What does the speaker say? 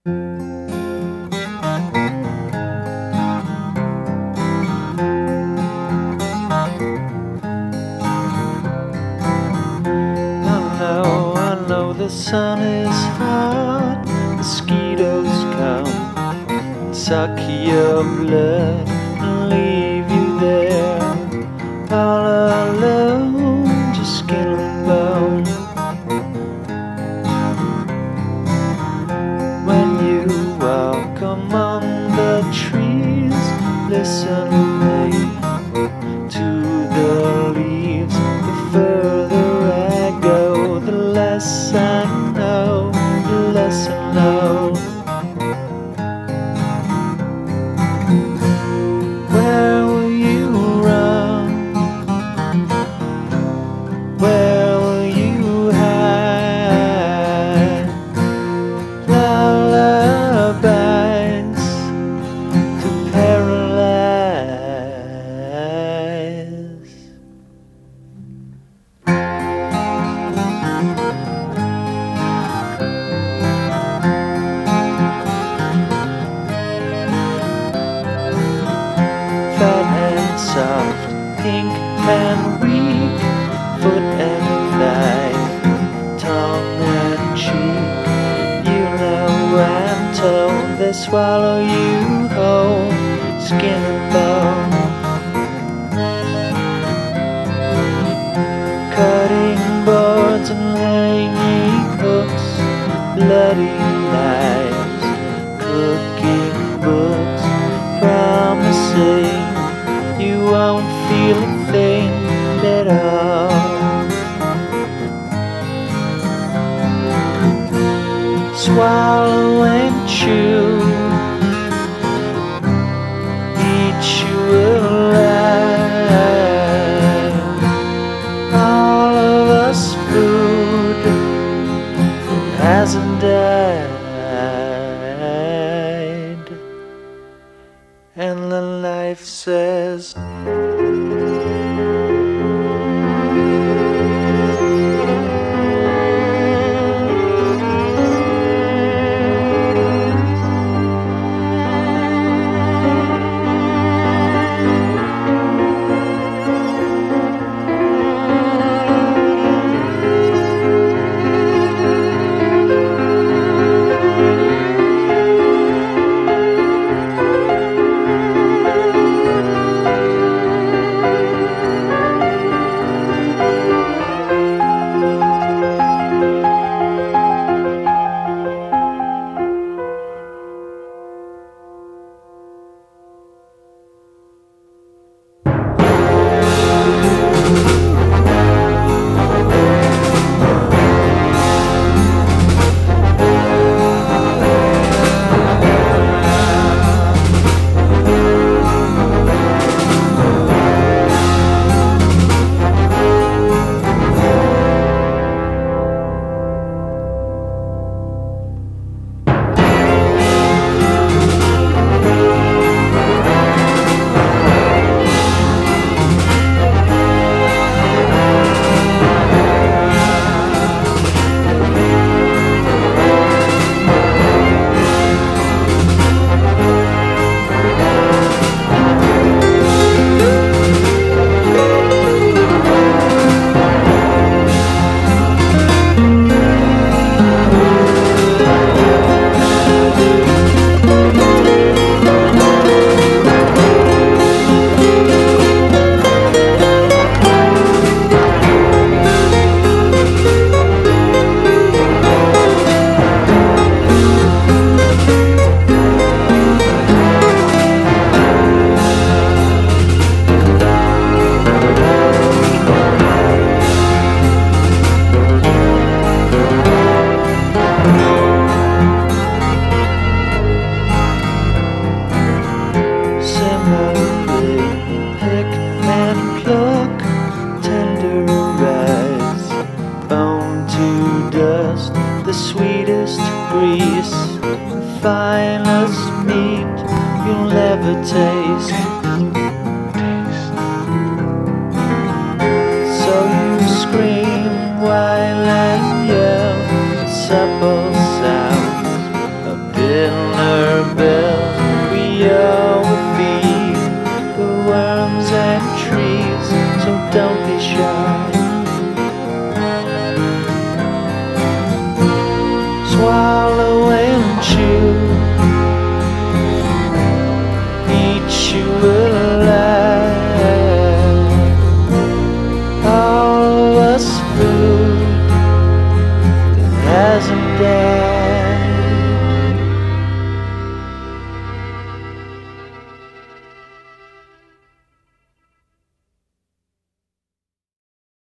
I know the sun is hot, mosquitoes come and suck your blood and leave you there, all alone, just skin and bone. When you walk among the trees, listen to the leaves. The further I go, the less I know, the less I know. Where will you run? Where will you hide? Lullabies to paralyze. Fat and soft, pink and weak, foot and thigh, tongue and cheek. You know I'm told they swallow you whole, skin and bone. Cutting boards and hanging hooks, bloody knives, cooking books, promising you won't feel a thing at all. Swallow and chew, eat you alive. All of us food hasn't died, and the knife says the sweetest grease, the finest meat you'll ever taste. So you scream while and yell, supple sounds of bitter wish you were